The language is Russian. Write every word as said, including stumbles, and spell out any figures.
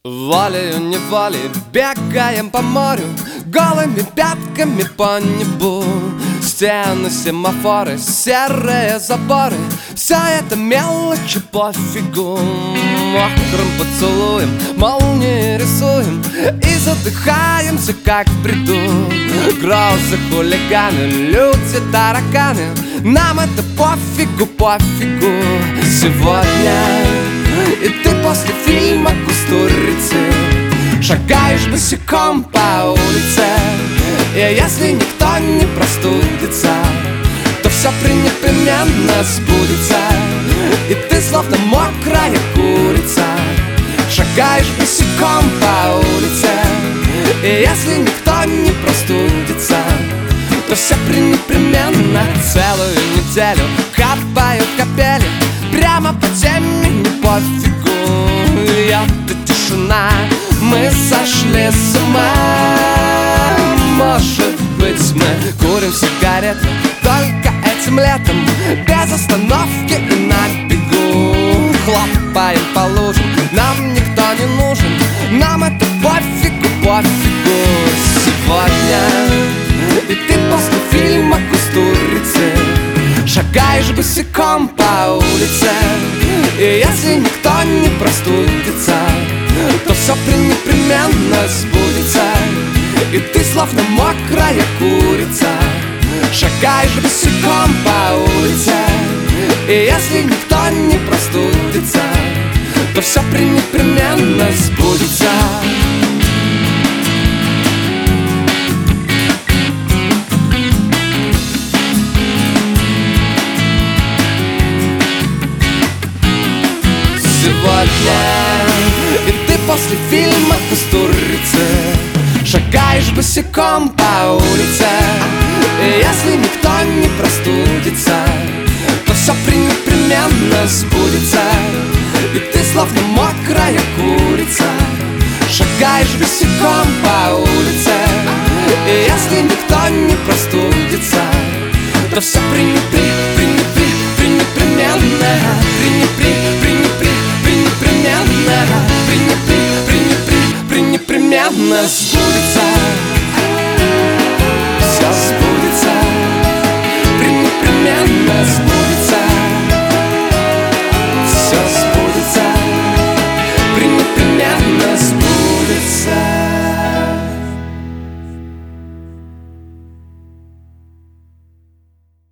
Волею-неволей бегаем по морю, голыми пятками по небу. Стены, семафоры, серые заборы, все это мелочи пофигу. Мокрым поцелуем молнии рисуем и задыхаемся, как в бреду. Грозы, хулиганы, люди, тараканы, нам это пофигу, пофигу. Сегодня и ты после фильма «Кустурицы» шагаешь босиком по улице. И если никто не простудится, то все непременно сбудется. И ты словно мокрая курица шагаешь босиком по улице. И если никто не простудится, то все непременно. Целую неделю капают капели прямо по теме, не пофигу. Это тишина, мы сошли с ума. Может быть, мы курим сигареты только этим летом, без остановки и на бегу. Хлопаем по лужам, нам никто не нужен, нам это пофигу, пофигу. Сегодня и ты после фильма «Кустурицы» шагаешь босиком по улице. И если никто не простудится, то все непременно сбудется. И ты словно мокрая курица шагаешь босиком по улице. И если никто не простудится, то все непременно сбудется. Сегодня и ты после фильма «Кустурицы» шагаешь босиком по улице. И если никто не простудится, то все непременно сбудется. И ты словно мокрая курица шагаешь босиком по улице. И если никто не простудится, то все непременно